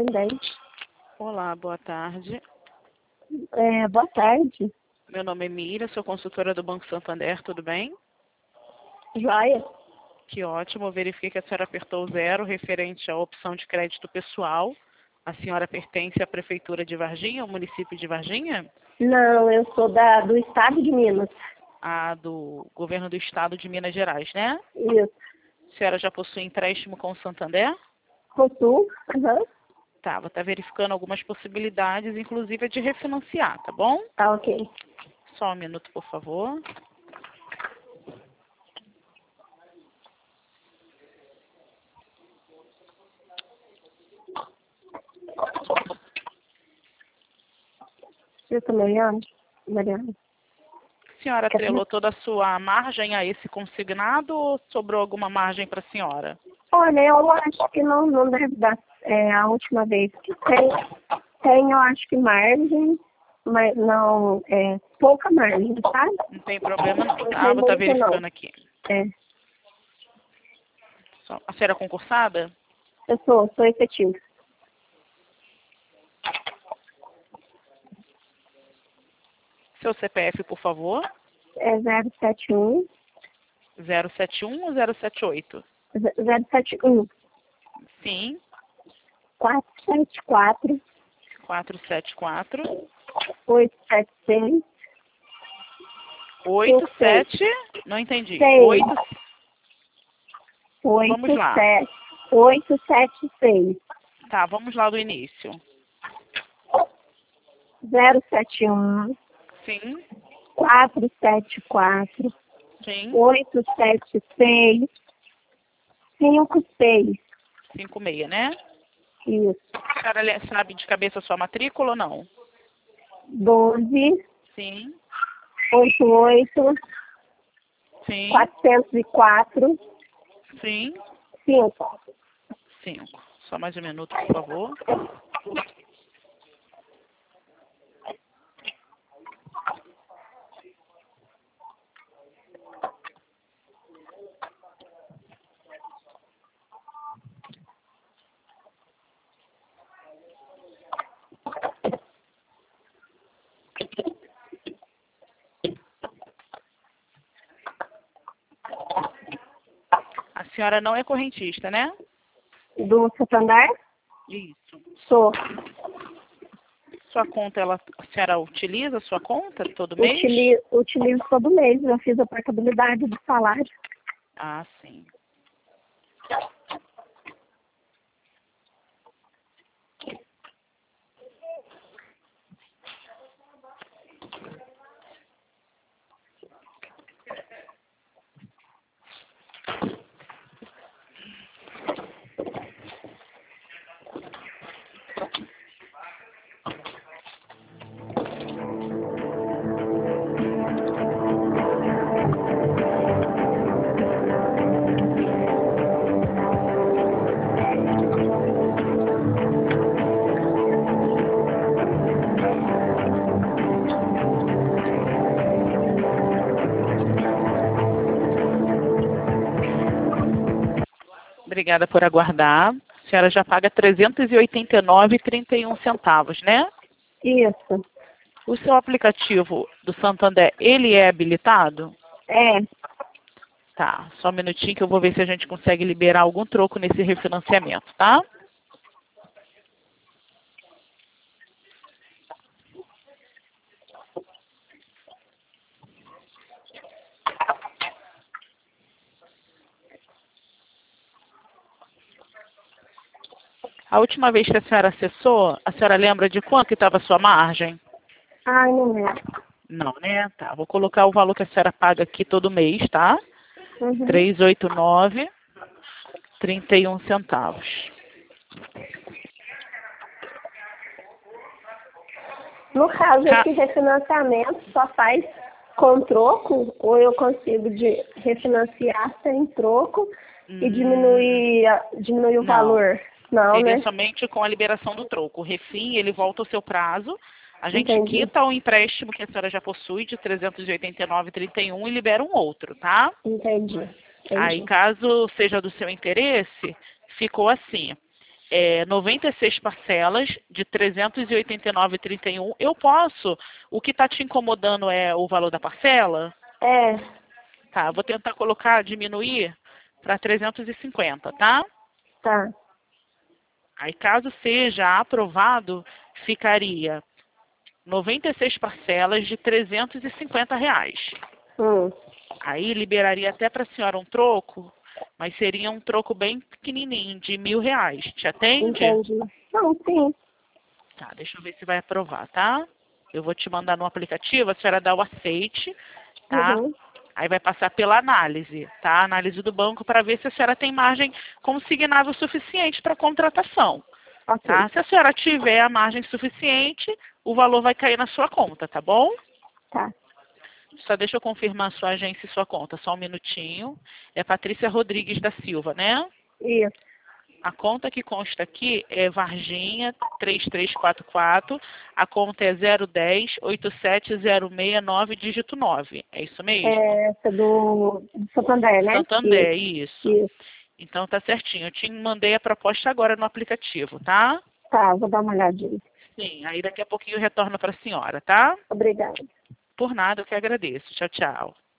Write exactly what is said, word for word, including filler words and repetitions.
atendente. Olá, boa tarde. É, boa tarde. Meu nome é Mira, sou consultora do Banco Santander, tudo bem? Joia. Que ótimo, eu verifiquei que a senhora apertou o zero referente à opção de crédito pessoal. A senhora pertence à Prefeitura de Varginha, ao município de Varginha? Não, eu sou da, do estado de Minas. A do governo do estado de Minas Gerais, né? Isso. A senhora já possui empréstimo com o Santander? Possuo. Uhum. Tá, vou estar verificando algumas possibilidades, inclusive a de refinanciar, tá bom? Tá ok. Só um minuto, por favor. Eu sou Mariana. Mariana. A senhora Quer atrelou saber? toda a sua margem a esse consignado ou sobrou alguma margem para a senhora? Olha, eu acho que não, não deve dar. É a última vez que tem, tem, eu acho que margem, mas não, é pouca margem, sabe? Não tem problema não, Não tá? tem Vou estar muito, verificando não. aqui. É. Só- A senhora é concursada? Eu sou, sou efetivo. Seu C P F, por favor. É zero sete um, zero sete um ou zero sete oito? zero sete um, Sim. quatro sete quatro, quatro sete quatro, oito sete seis, oito cinco seis. sete, não entendi. Seis. oito, oito vamos lá. sete oito sete seis, Tá, vamos lá do início. zero sete um, Sim, quatro sete quatro, sim, oito sete seis, cinco seis. cinco seis, né? Isso. A senhora le- sabe de cabeça a sua matrícula ou não? doze, Sim, oitenta e oito, sim, quatrocentos e quatro, sim, cinco. cinco. Só mais um minuto, por favor. A senhora não é correntista, né? Do Santander? Isso. Sou. Sua conta, ela, a senhora utiliza a sua conta todo mês? Utilizo, utilizo todo mês. Eu fiz a portabilidade do salário. Ah, sim. Obrigada por aguardar. A senhora já paga trezentos e oitenta e nove reais e trinta e um centavos, né? Isso. O seu aplicativo do Santander, ele é habilitado? É. Tá, só um minutinho que eu vou ver se a gente consegue liberar algum troco nesse refinanciamento, tá? A última vez que a senhora acessou, a senhora lembra de quanto que estava a sua margem? Ai, não é. Não, né? Tá, vou colocar o valor que a senhora paga aqui todo mês, tá? Uhum. trezentos e oitenta e nove reais e trinta e um centavos. No caso, Ca- esse refinanciamento só faz com troco ou eu consigo de refinanciar sem troco e Hum, diminuir, a- diminuir o não. valor? Não, Seria né? somente com a liberação do troco. O refim, ele volta ao seu prazo. A gente Entendi. quita o empréstimo que a senhora já possui de trezentos e oitenta e nove reais e trinta e um e libera um outro, tá? Entendi. Aí, Entendi. caso seja do seu interesse, ficou assim. é, noventa e seis parcelas de trezentos e oitenta e nove reais e trinta e um centavos. Eu posso? O que está te incomodando é o valor da parcela? É, Tá, vou tentar colocar, diminuir para trezentos e cinquenta, tá? tá. Aí, caso seja aprovado, ficaria noventa e seis parcelas de trezentos e cinquenta reais. Hum, Aí liberaria até para a senhora um troco, mas seria um troco bem pequenininho, de mil reais. Te atende? entendi. Não, sim. Tá, deixa eu ver se vai aprovar, tá? Eu vou te mandar no aplicativo, a senhora dá o aceite, tá? Uhum. Aí vai passar pela análise, tá? Análise do banco para ver se a senhora tem margem consignável suficiente para contratação, Ok, tá? Se a senhora tiver a margem suficiente, o valor vai cair na sua conta, tá bom? tá. Só deixa eu confirmar a sua agência e sua conta, só um minutinho. É Patrícia Rodrigues da Silva, né? Isso. A conta que consta aqui é Varginha três três quatro quatro, a conta é zero um zero, oito sete zero seis nove, dígito nove. É isso mesmo? É essa do, do Santander, né? Santander, Isso, isso. isso. Então tá certinho. Eu te mandei a proposta agora no aplicativo, tá? Tá, vou dar uma olhadinha. Sim, aí daqui a pouquinho eu retorno para a senhora, tá? Obrigada. Por nada, eu que agradeço. Tchau, tchau.